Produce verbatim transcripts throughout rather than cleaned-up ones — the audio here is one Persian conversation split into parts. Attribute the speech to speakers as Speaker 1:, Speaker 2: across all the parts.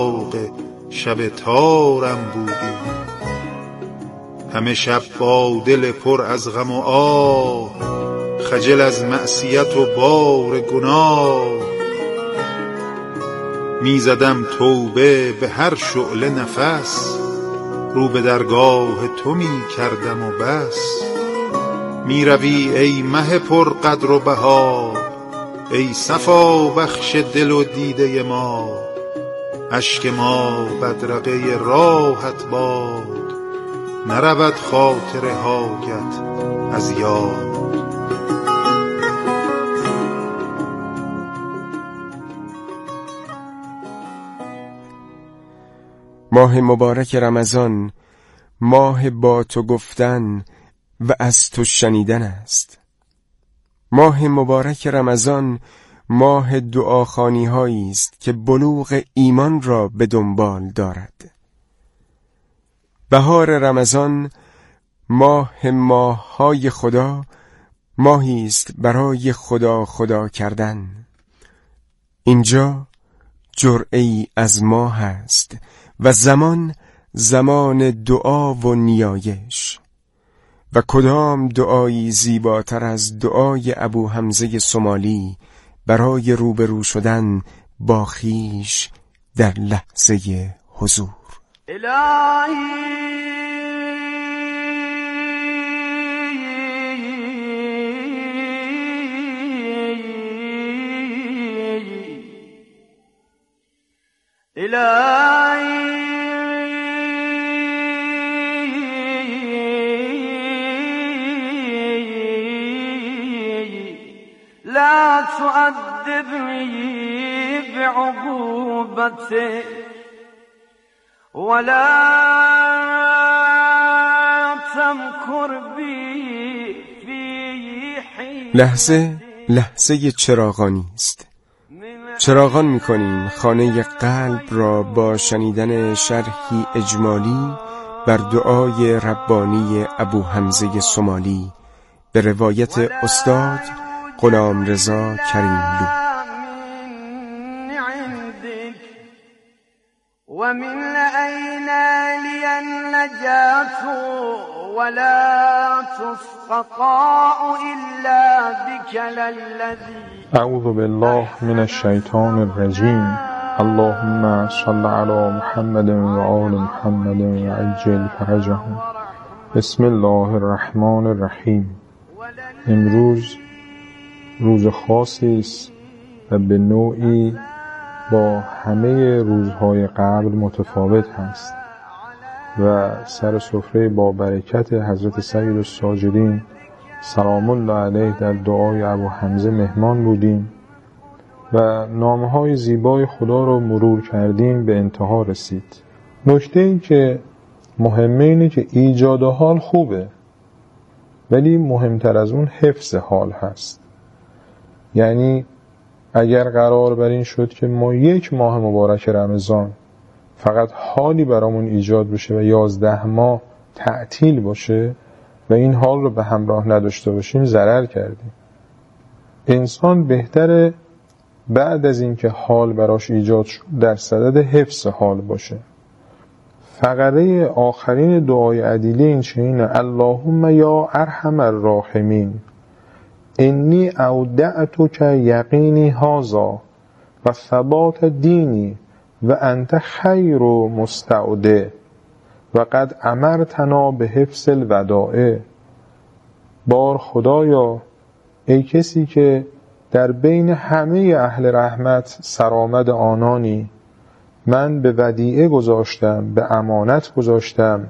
Speaker 1: شب تارم بودی. همه شب با دل پر از غم و آه، خجل از معصیت و بار گناه. می زدم توبه به هر شعله نفس، رو به درگاه تو می کردم و بس. می روی ای مه پر قدر و بها، ای صفا بخش دل و دیده ما. اشک ما بدرقه راحت باد، نرود خاطر حاجت از یاد.
Speaker 2: ماه مبارک رمضان ماه با تو گفتن و از تو شنیدن است. ماه مبارک رمضان ماه دعاخوانی هایی است که بلوغ ایمان را به دنبال دارد. بهار رمضان ماه ماه‌های خدا، ماهی است برای خدا خدا کردن. اینجا جرعه‌ای از ماه است و زمان زمان دعا و نیایش. و کدام دعایی زیباتر از دعای ابو حمزه سومالی برای روبرو شدن با خویش در لحظه حضور.
Speaker 3: الهی الهی لا تؤدبني بعقوبتك ولا تمكر بي في حين.
Speaker 2: لحظه لحظه چراغانی است. چراغان می‌کنیم خانه قلب را با شنیدن شرحی اجمالی بر دعای ربانی ابو حمزه سومالی به روایت استاد غلامرضا کریملو.
Speaker 3: ومن أين لي النجاة ولا تستطاع إلا بك الذي.
Speaker 4: اعوذ بالله من الشیطان الرجیم. اللهم صل علی محمد و آل محمد و عجل فرجهم. بسم الله الرحمن الرحیم. امروز روز خاصی است و به نوعی با همه روزهای قبل متفاوت هست و سر سفره با برکت حضرت سید الساجدین سلام الله علیه در دعای ابو حمزه مهمان بودیم و نامه‌های زیبای خدا رو مرور کردیم، به انتها رسید. نکته این که مهمه اینه که ایجاد حال خوبه، ولی مهمتر از اون حفظ حال هست. یعنی اگر قرار بر این شد که ما یک ماه مبارک رمضان فقط حالی برامون ایجاد بشه و یازده ماه تعطیل باشه و این حال رو به همراه نداشته باشیم، ضرر کردیم. انسان بهتره بعد از این که حال براش ایجاد شد در صدد حفظ حال باشه. فقره آخرین دعای عدیله این چنینه: اللهم یا ارحم الراحمین انی اودعتک یقینی هذا و ثبات دینی و انت خیر مستودع و قد امرتنا به حفظ الودائع. بار خدایا، ای کسی که در بین همه اهل رحمت سرآمد آنانی، من به ودیعه گذاشتم، به امانت گذاشتم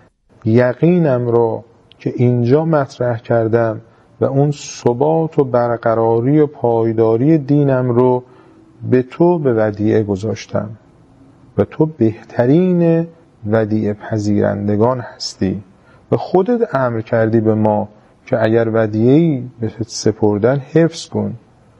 Speaker 4: یقینم را که اینجا مطرح کردم و اون ثبات و برقراری و پایداری دینم رو به تو به ودیعه گذاشتم و تو بهترین ودیعه پذیرندگان هستی و خودت امر کردی به ما که اگر ودیعه‌ای به سپردن حفظ کن.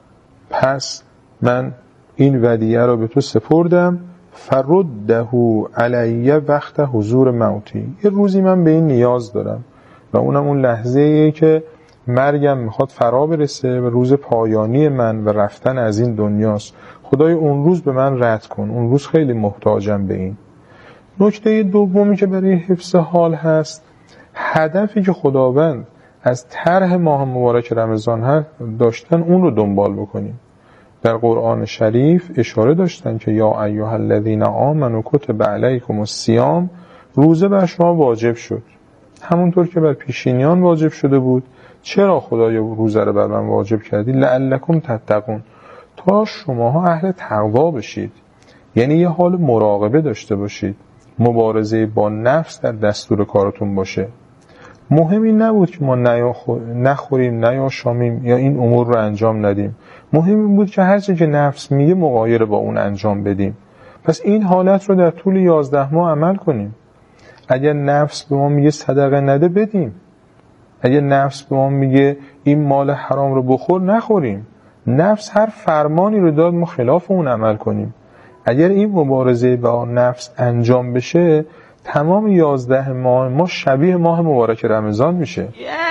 Speaker 4: پس من این ودیعه رو به تو سپردم، فرده علیه وقت حضور موتی. یه روزی من به این نیاز دارم و اونم اون لحظه‌ایه که مرگم میخواد فرا برسه و روز پایانی من و رفتن از این دنیاست. خدای اون روز به من رد کن، اون روز خیلی محتاجم به این. نکته دومی که برای حفظ حال هست، هدفی که خداوند از طرح ماه مبارک رمضان ها داشتن اون رو دنبال بکنیم. در قرآن شریف اشاره داشتن که یا ایها الذین آمنوا کتب علیکم الصیام، روزه بر شما واجب شد همونطور که بر پیشینیان واجب شده بود. چرا خدای روزه رو بر من واجب کردی؟ لعلکم تتقون، تا شماها اهل تقوا بشید، یعنی یه حال مراقبه داشته باشید، مبارزه با نفس در دستور کارتون باشه. مهم این نبود که ما نخوریم نیاشامیم یا این امور رو انجام ندیم، مهم این بود که هر چی که نفس میگه مغایر با اون انجام بدیم. پس این حالت رو در طول یازده ماه عمل کنیم. اگر نفس به ما میگه صدقه نده بدیم، اگر نفس به ما میگه این مال حرام رو بخور نخوریم. نفس هر فرمانی رو داد ما خلاف اون عمل کنیم. اگر این مبارزه با نفس انجام بشه، تمام یازده ماه ما شبیه ماه مبارک رمضان میشه.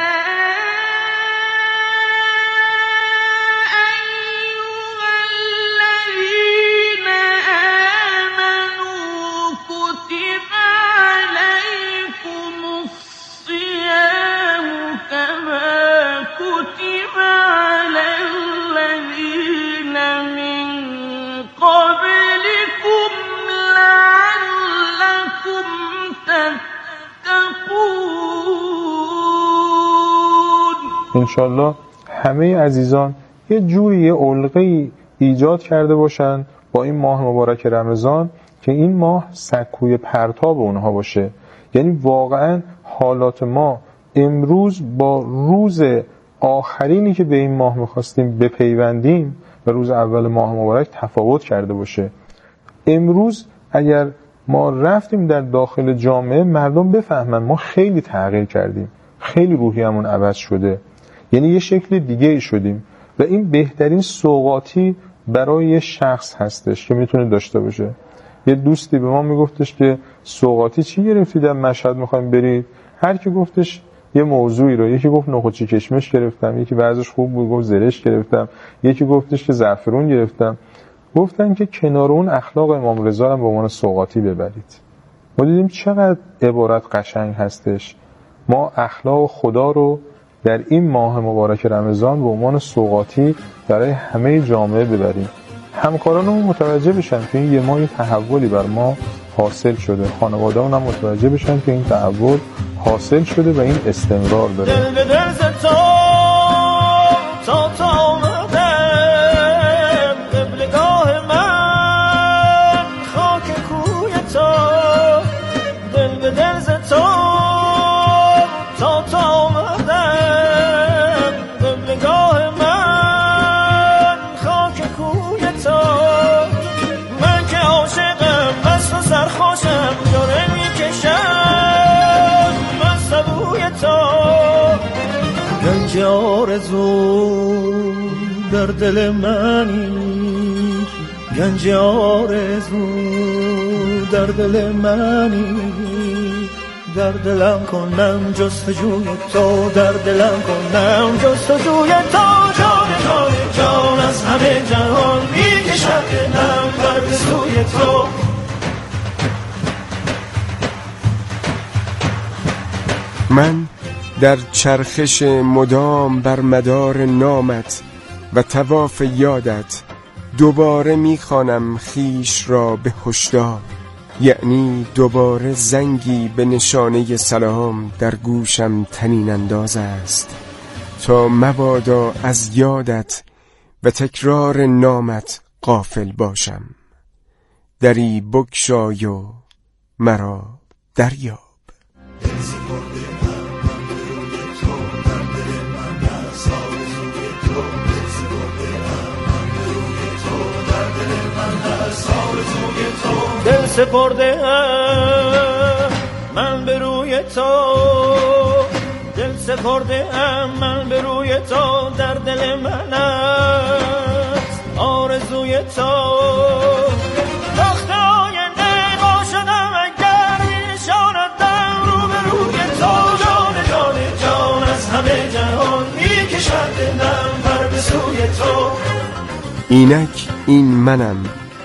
Speaker 4: انشالله همه عزیزان یه جوری یه علقه‌ای ایجاد کرده باشن با این ماه مبارک رمضان که این ماه سکوی پرتاب اونها باشه. یعنی واقعا حالات ما امروز با روز آخرینی که به این ماه میخواستیم بپیوندیم و روز اول ماه مبارک تفاوت کرده باشه. امروز اگر ما رفتیم در داخل جامعه، مردم بفهمن ما خیلی تغییر کردیم، خیلی روحیمون عوض شده، یعنی یه شکل دیگه ای شدیم و این بهترین سوغاتی برای یه شخص هستش که میتونه داشته باشه. یه دوستی به ما میگفتش که سوغاتی چی گرفتید در مشهد میخوایم برید؟ هر کی گفتش یه موضوعی رو، یکی گفت نخودچی کشمش گرفتم، یکی بعضش خوب بود گفت زرش گرفتم، یکی گفتش که زعفرون گرفتم. گفتن که کنار اون اخلاق امام رضا هم به عنوان سوغاتی ببرید. ما دیدیم چقدر عبارت قشنگ هستش. ما اخلاق خدا رو در این ماه مبارک رمضان به عنوان سوغاتی برای همه جامعه ببریم. همکارانمون متوجه بشن که این یه ماه تحولی بر ما حاصل شده، خانواده‌مون هم متوجه بشن که این تحول حاصل شده و این استمرار داره. دل به دل زد تا تا آمدم قبلگاه من خاک کوی تو، دل به دل زد تا تا آمدم قبلگاه من خاک کوی تو. من که عاشقم مست و سرخوشم جوره میکشم من سبوی تو. گنج آرزو در دل منی، گنج آرزو در دل منی، در دلم کنم جستجوی تو، در دلم کنم جستجوی تو. جان جان جان از همه جهان میکشم دلم بر سوی تو.
Speaker 2: من در چرخش مدام بر مدار نامت و طواف یادت دوباره میخوانم خیش را به هشدار، یعنی دوباره زنگی به نشانه سلام در گوشم طنین انداز است تا مبادا از یادت و تکرار نامت غافل باشم. دری بگشای و مرا دریاب.
Speaker 5: دل سپرده ام من به روی تو، دل سپرده ام من به روی تو، در دل من است آرزوی تو. تختای نقا شدم اگر نشاندم رو به روی تو. جان جان جان از همه جهان
Speaker 2: اینک این منم،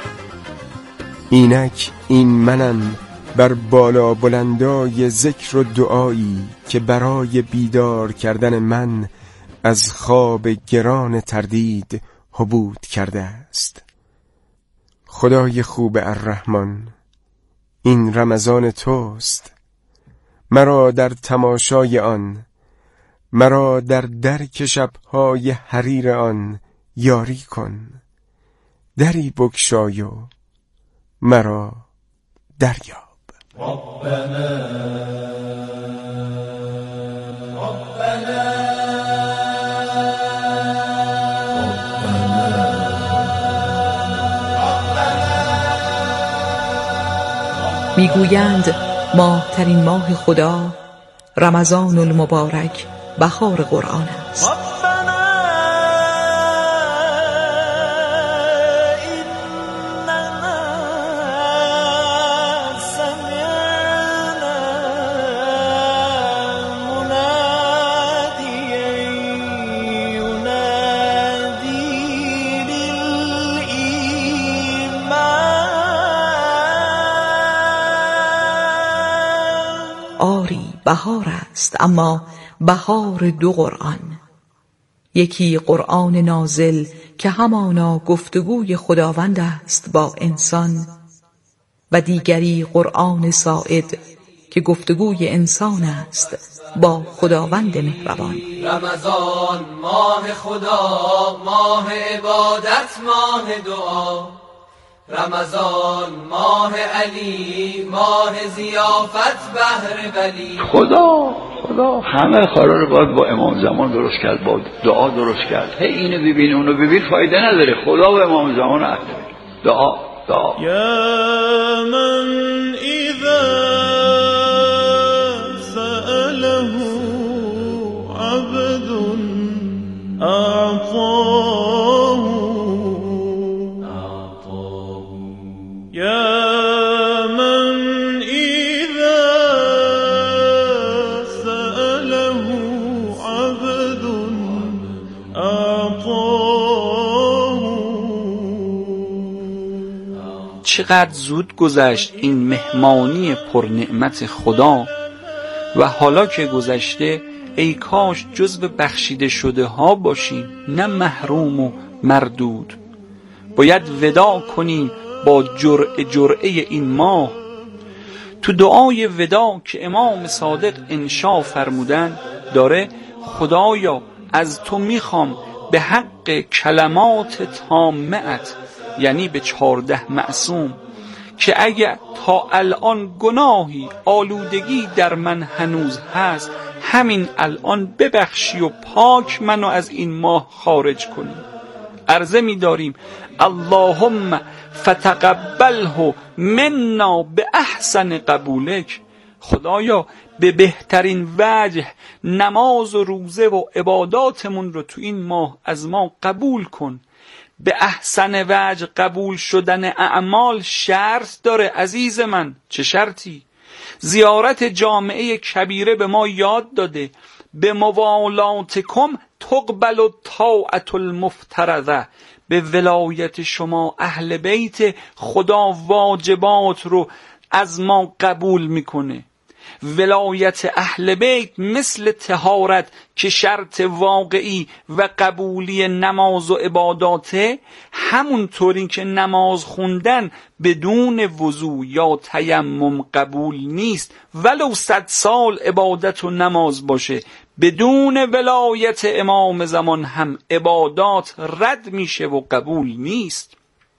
Speaker 2: اینک این منم بر بالا بلندای ذکر و دعایی که برای بیدار کردن من از خواب گران تردید حبود کرده است. خدای خوب الرحمن، این رمضان توست، مرا در تماشای آن، مرا در درک شب‌های حریر آن یاری کن. دری بگشای و مرا دریاب.
Speaker 5: ربنا ربنا
Speaker 6: میگویند ماهترین ماه خدا رمضان المبارک بهار قرآن است. آری بهار است، اما بهار دو قرآن. یکی قرآن نازل که همانا گفتگوی خداوند است با انسان، و دیگری قرآن صاعد که گفتگوی انسان است با خداوند مهربان.
Speaker 7: رمضان ماه خدا، ماه عبادت، ماه دعا. رمضان ماه علی، ماه ضیافت بهر ولی.
Speaker 8: خدا خدا همه کارا رو باید با امام زمان درست کرد، با دعا درست کرد. هی اینو ببین اونو ببین فایده نداره. خدا و امام زمان عهد دعا دعا.
Speaker 5: یا من اذا سأله عبد اعطاه، یا من اذا سأله عبد اعطاه.
Speaker 9: چقدر زود گذشت این مهمانی پرنعمت خدا، و حالا که گذشته ای کاش جزو بخشیده شده ها باشیم، نه محروم و مردود. باید وداع کنیم با جرعه جرعه این ماه. تو دعای وداع که امام صادق انشا فرمودن داره: خدایا از تو میخوام به حق کلمات تامه‌ات، یعنی به چارده معصوم، که اگه تا الان گناهی آلودگی در من هنوز هست، همین الان ببخشی و پاک منو از این ماه خارج کنی. عرضه می داریم اللهم فتقبله منا به احسن قبولک. خدایا به بهترین وجه نماز و روزه و عباداتمون رو تو این ماه از ما قبول کن. به احسن وجه قبول شدن اعمال شرط داره عزیز من. چه شرطی؟ زیارت جامعه کبیره به ما یاد داده: به موالاتکم تقبل الطاعة المفترضه. به ولایت شما اهل بیت خدا واجبات رو از ما قبول میکنه. ولایت اهل بیت مثل طهارت که شرط واقعی و قبولی نماز و عباداته، همونطوری که نماز خوندن بدون وضو یا تیمم قبول نیست، ولو صد سال عبادت و نماز باشه، بدون ولایت امام زمان هم عبادات رد میشه و قبول نیست.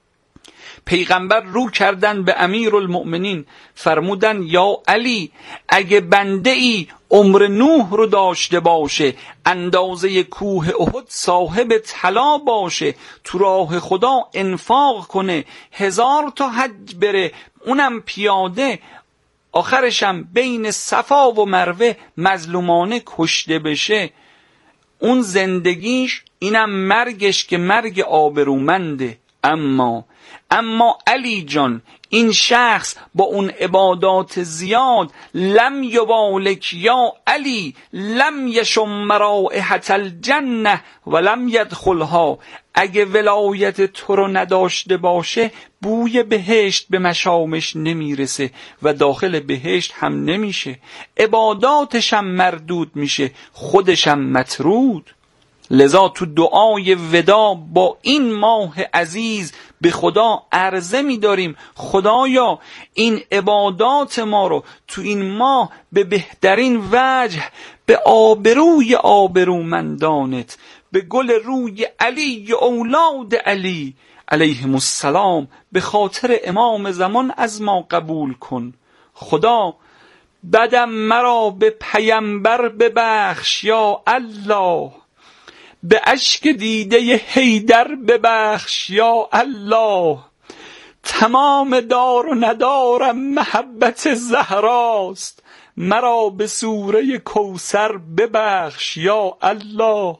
Speaker 9: پیغمبر رو کردن به امیر المؤمنین، فرمودن یا علی، اگه بنده ای عمر نوح رو داشته باشه، اندازه کوه احد صاحب طلا باشه، تو راه خدا انفاق کنه، هزار تا حج بره، اونم پیاده، آخرشم بین صفا و مروه مظلومانه کشته بشه، اون زندگیش اینم مرگش که مرگ آبرومنده. اما اما علی جان این شخص با اون عبادات زیاد لم یبالک یا علی لم یشم رائحة الجنه و لم یدخلها، اگه ولایت تو رو نداشته باشه بوی بهشت به مشامش نمیرسه و داخل بهشت هم نمیشه، عباداتش هم مردود میشه، خودش هم مطرود. لذا تو دعای ودا با این ماه عزیز به خدا عرضه می داریم خدایا این عبادات ما رو تو این ماه به بهترین وجه، به آبروی آبرومندانت، به گل روی علی و اولاد علی علیهم السلام، به خاطر امام زمان از ما قبول کن. خدا بدم مرا به پیمبر ببخش یا الله، به اشک دیده حیدر ببخش یا الله، تمام دار و ندارم محبت زهراست، مرا به سوره کوثر ببخش یا الله،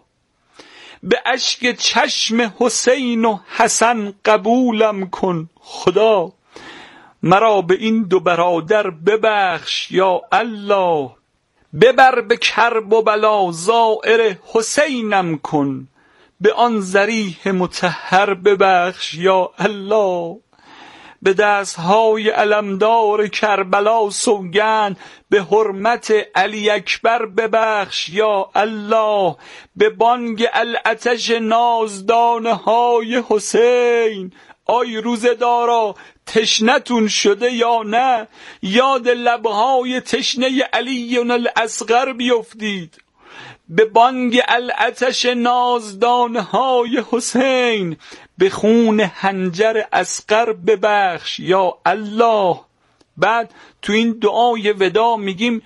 Speaker 9: به اشک چشم حسین و حسن قبولم کن خدا، مرا به این دو برادر ببخش یا الله، ببر به کرب و بلا زائر حسینم کن، به آن ذریح مطهر ببخش یا الله، به دستهای علمدار کربلا سوگند به حرمت علی اکبر ببخش یا الله، به بانگ العطش نازدانه های حسین، آی روزه دارا تشنتون شده یا نه؟ یاد لبهای تشنه علی الاصغر بیفتید، به بانگ العطش نازدانه های حسین، به خون حنجر اصغر ببخش یا الله. بعد تو این دعای ودا میگیم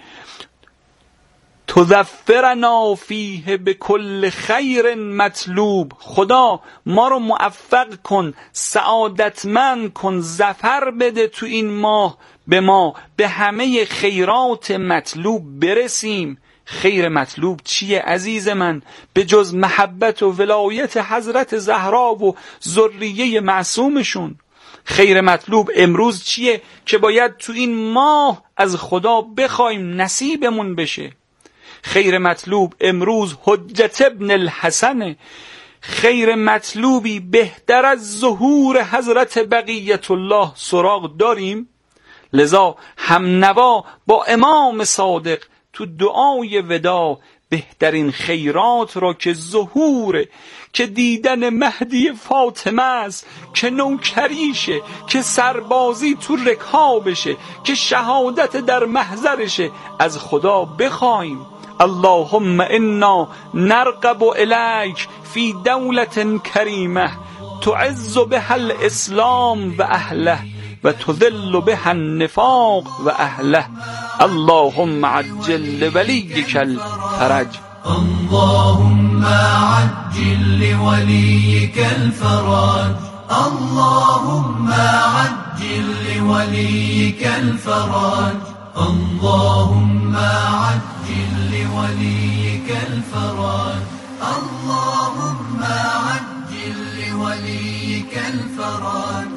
Speaker 9: تظفرنا فیه به کل خیر مطلوب، خدا ما رو موفق کن، سعادتمند کن، ظفر بده تو این ماه به ما به همه خیرات مطلوب برسیم. خیر مطلوب چیه عزیز من به جز محبت و ولایت حضرت زهرا و ذریه معصومشون؟ خیر مطلوب امروز چیه که باید تو این ماه از خدا بخوایم نصیبمون بشه؟ خیر مطلوب امروز حجت ابن الحسن، خیر مطلوبی بهتر از ظهور حضرت بقیت الله سراغ داریم؟ لذا هم نوا با امام صادق تو دعای ودا بهترین خیرات را که ظهوره، که دیدن مهدی فاطمه است، که نوکریشه، که سربازی تو رکابشه، که شهادت در محضرشه، از خدا بخوایم. اللهم انا نرغب الیک فی دولة کریمه تعز بها الاسلام و اهله و تذل بها النفاق و اهله، اللهم عجل لولیک الفرج.
Speaker 10: اللهم عجل لوليك الفرج، اللهم عجل لوليك الفرج، اللهم عجل لوليك الفرج، اللهم عجل لوليك الفرج.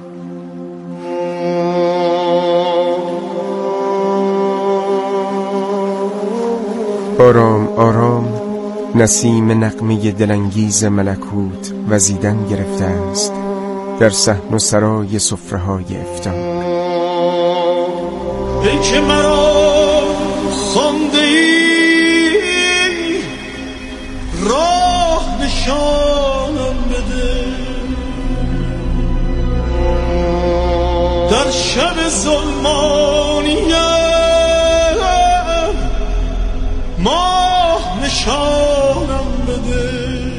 Speaker 2: آرام آرام نسیم نغمه دلانگیز ملکوت وزیدن گرفته است در صحن و سرای سفره‌های افطار.
Speaker 5: ای که مرا خوانده ای راه نشانم بده، در شب ظلمانیم ماه نشانم بده.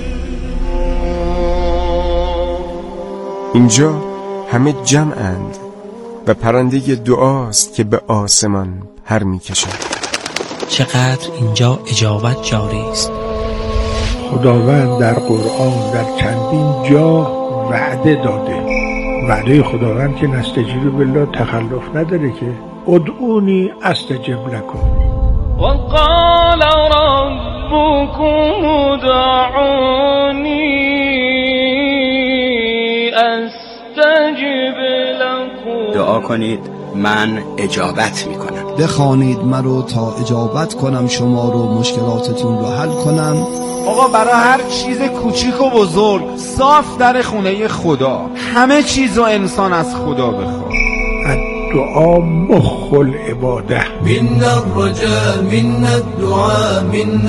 Speaker 2: اینجا همه جمعند و پرنده دعاست که به آسمان پر می‌کشد.
Speaker 11: چقدر اینجا اجابت جاری است.
Speaker 12: خداوند در قرآن در چندین جا وعده داده. وعده خداوند که نستجیب بالله تخلف نداره که ادعونی استجب لکم.
Speaker 5: وقال ربكم ادعوني استجب
Speaker 13: دعا کنید من اجابت میکنم.
Speaker 14: بخوانید مرا تا اجابت کنم شما رو، مشکلاتتون رو حل کنم.
Speaker 15: آقا برای هر چیز کوچیک و بزرگ صاف در خونه خدا، همه چیز رو انسان از خدا بخواد.
Speaker 12: دعا مخ العباده.
Speaker 10: من الرجاء من الدعاء من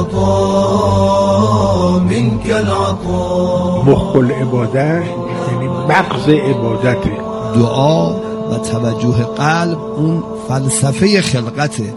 Speaker 10: الخطا منك العطاء.
Speaker 12: مخ العباده یعنی مغز عبادته.
Speaker 14: دعا و توجه قلب اون فلسفه خلقته.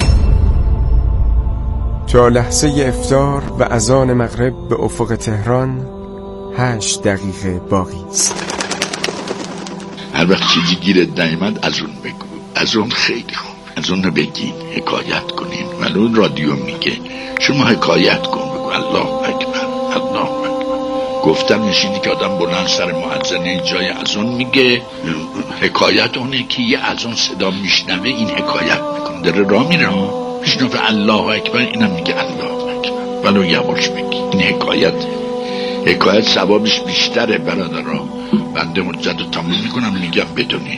Speaker 2: تا لحظه افطار و اذان مغرب به افق تهران هشت دقیقه باقی است.
Speaker 16: هر وقت چیزی گیرت نیامد از اون بگو، از اون خیلی خوب، از اون بگین، حکایت کنین. ولو رادیو میگه شما حکایت کن، بگو الله اکبر الله اکبر. گفتم نشینی که آدم بلند سر مؤذن جای از اون میگه، حکایت اونه که یه از اون صدا میشنوه این حکایت میکنه، داره راه میره میشنوه الله اکبر، اینم میگه الله اکبر، ولو یواش بگی. این حکایت حکایت ثوابش بیشتره برادرها. بنده مجد رو تموم میکنم میگم بدونین.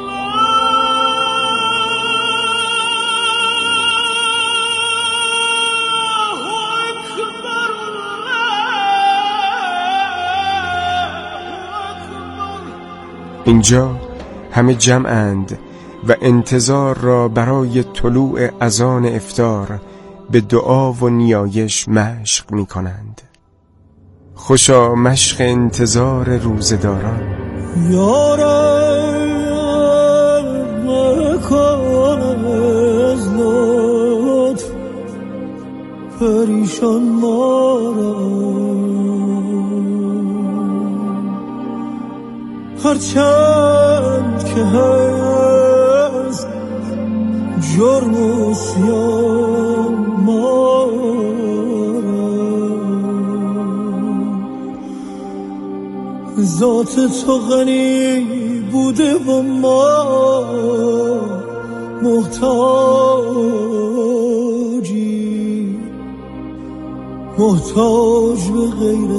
Speaker 2: اینجا همه جمعند و انتظار را برای طلوع اذان افطار به دعا و نیایش مشق می کنند. خوشا مشق انتظار روزداران.
Speaker 5: یارم مکن از لطف پریشان مارم، هرچند که هست جرم و سیان مارم، ذات تو غنی بوده و ما محتاجی، محتاج به غیر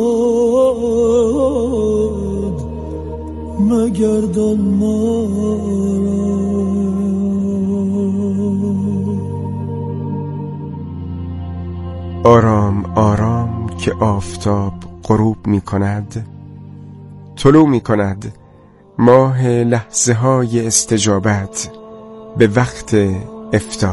Speaker 5: خود مگردان ما.
Speaker 2: آرام آرام که آفتاب غروب می کند، طلوع می کند ماه لحظه های استجابت به وقت افطار.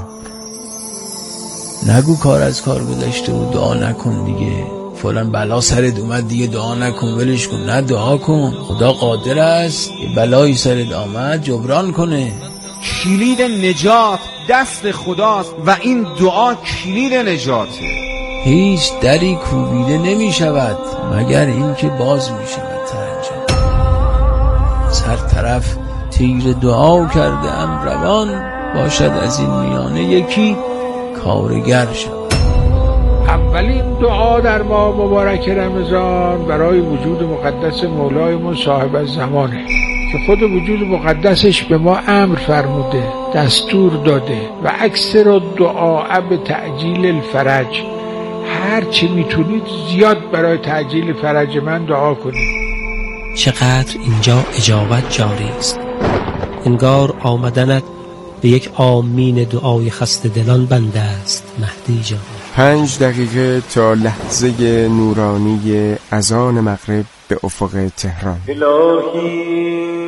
Speaker 17: نگو کار از کار گذشته و دعا نکن دیگه، فلان بلا سرت اومد دیگه دعا نکن ولش کن. نه دعا کن، خدا قادر است یه بلایی سرت آمد جبران کنه.
Speaker 15: کلید نجات دست خداست و این دعا کلید نجاته.
Speaker 17: هیچ دری کوبیده نمی شود مگر این که باز می شود ترنجا. سر طرف تیر دعا کرده ام روان، باشد از این میانه یکی کارگر شد.
Speaker 12: اولین دعا در ماه مبارک رمضان برای وجود مقدس مولایمون صاحب الزمانه که خود وجود مقدسش به ما امر فرموده، دستور داده و اکثر الدعاء به تعجیل الفرج، هر چی میتونید زیاد برای تعجیل فرج من دعا کنید.
Speaker 11: چقدر اینجا اجابت جاری است. انگار آمدنت به یک آمین دعای خسته دلان بنده است مهدی جان.
Speaker 2: پنج دقیقه تا لحظه نورانی اذان مغرب به افق تهران.
Speaker 5: الهی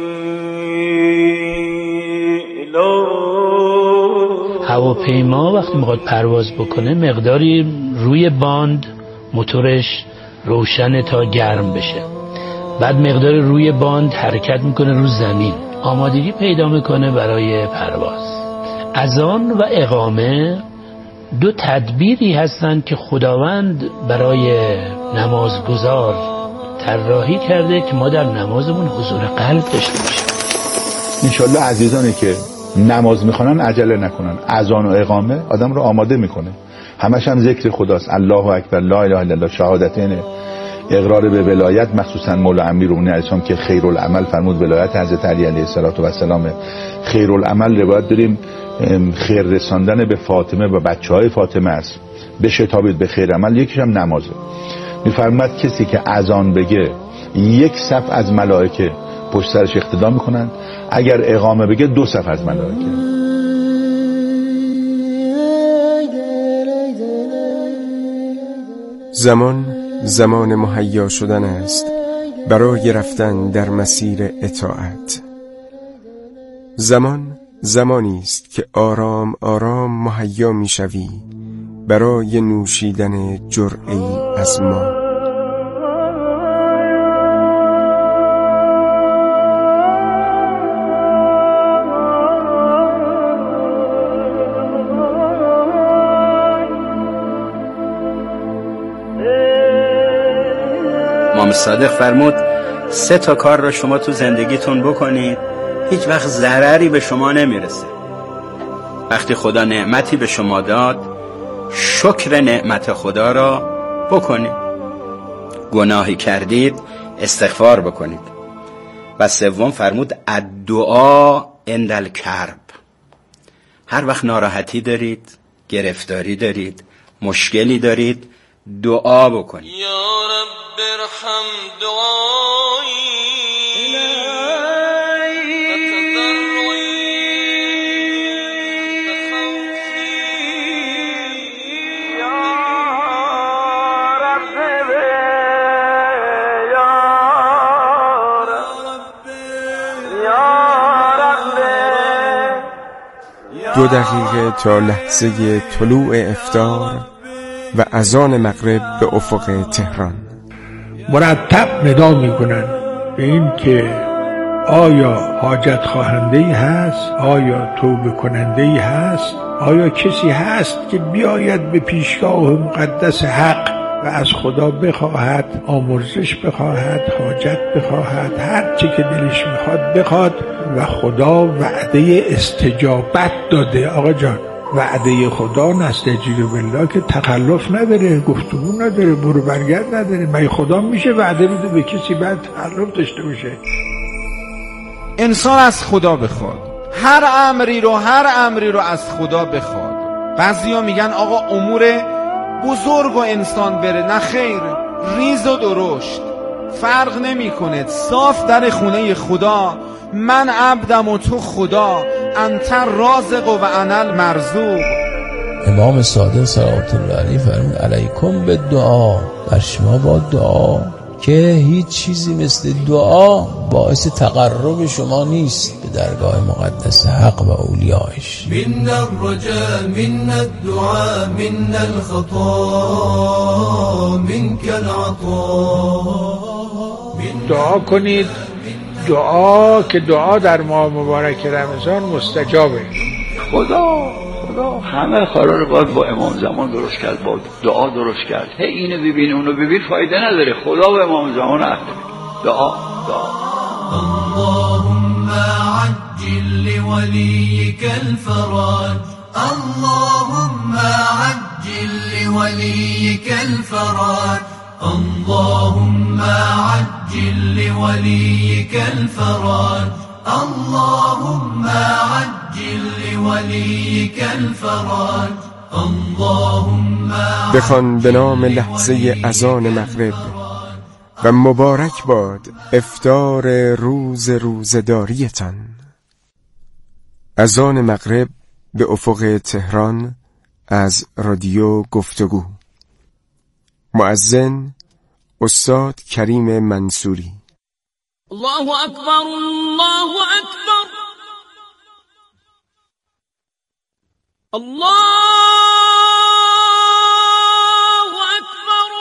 Speaker 18: هواپیما وقتی میخواد پرواز بکنه مقداری روی باند موتورش روشن تا گرم بشه، بعد مقدار روی باند حرکت میکنه رو زمین، آمادگی پیدا میکنه برای پرواز. اذان و اقامه دو تدبیری هستند که خداوند برای نمازگزار طراحی کرده که ما در نمازمون حضور قلب داشته باشیم.
Speaker 19: انشالله عزیزانی که نماز میخونن عجله نکنن. اذان و اقامه آدم رو آماده میکنه، همش هم ذکر خداست، الله اکبر، لا اله الا الله، شهادتین، اقرار به ولایت، مخصوصا مولا امیرالمومنین علیه السلام که خیرالعمل فرمود ولایت حضرت علی علیه السلام. خیرالعمل روایت داریم خیر رساندن به فاطمه و بچه های فاطمه است، به شتابید به خیر عمل، یکیش هم نمازه. میفرماد کسی که اذان بگه یک صف از ملائکه پشت سرش اقتدا میکنن. اگر اقامه بگه دو صف از ملائکه.
Speaker 2: زمان زمان مهیا شدن است برای رفتن در مسیر اطاعت. زمان زمانی است که آرام آرام مهیا میشوی برای نوشیدن جرعه‌ای از ما.
Speaker 13: امام صادق فرمود سه تا کار رو شما تو زندگیتون بکنید هیچ وقت ضرری به شما نمیرسه. وقتی خدا نعمتی به شما داد شکر نعمت خدا را بکنید. گناهی کردید استغفار بکنید. و سوم فرمود الدعا عند الکرب. هر وقت ناراحتی دارید، گرفتاری دارید، مشکلی دارید، دعا بکنید.
Speaker 5: یا رب ارحم دعایی
Speaker 2: دو دقیقه تا لحظه طلوع افطار و اذان مغرب به افق تهران.
Speaker 12: مرتب ندا میکنن به این که آیا حاجت خواهنده‌ای هست، آیا توبه کننده‌ای هست، آیا کسی هست که بیاید به پیشگاه مقدس حق و از خدا بخواهد، آمرزش بخواهد، حاجت بخواهد، هر چی که دلش میخواد بخواد. و خدا وعده استجابت داده. آقا جان وعده خدا نستجیب بالله که تخلف نداره، گفتگو نداره، برو برگرد نداره. مگه خدا میشه وعده بده به کسی بعد تخلف داشته باشه؟
Speaker 15: انسان از خدا بخواد، هر امری رو هر امری رو از خدا بخواد. بعضیا میگن آقا امور بزرگ و انسان بره. نه خیر، ریز و درشت فرق نمی کنه. صاف در خونه خدا، من عبدم و تو خدا، انت رازق و انا المرزوق.
Speaker 17: امام صادق صلوات الله علیه فرمود علیکم به دعا، بر شما با دعا که هیچ چیزی مثل دعا باعث تقرب شما نیست به درگاه مقدس حق و اولیایش.
Speaker 10: من الرجاء من الدعاء من الخطا منك العطاء.
Speaker 12: دعا کنید، دعا که دعا در ماه مبارک رمضان مستجابه.
Speaker 8: خدا خدا همه کارا رو باید با امام زمان درست کرد، با دعا درست کرد. هی اینو ببین اونو ببین فایده نداره. خدا و امام زمان عهد دعا دعا.
Speaker 10: اللهم عجل لوليك الفرج، اللهم عجل لوليك الفرج، اللهم عجل لوليك الفرج، اللهم عجل لوليك الفرج، اللهم.
Speaker 2: بخوان به نام لحظه اذان مغرب و مبارک باد افطار روز روزداریتان. اذان مغرب به افق تهران از رادیو گفتگو. مؤذن استاد کریم منصوری.
Speaker 5: الله اکبر الله اکبر الله اکبر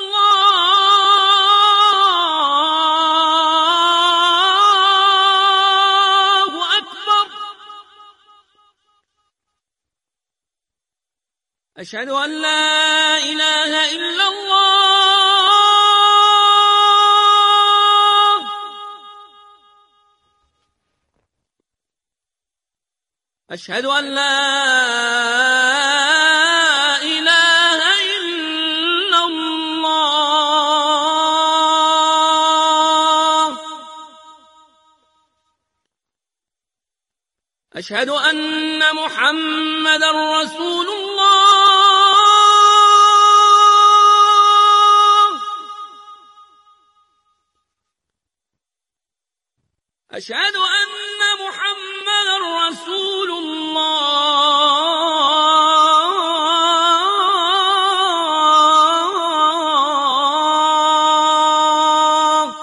Speaker 5: الله اکبر. اشهد ان لا اله الا الله أشهد أن لا إله إلا الله أشهد أن محمد رسول الله
Speaker 20: أشهد أن محمد رسول الله.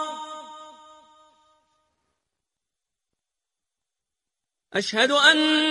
Speaker 20: أشهد أن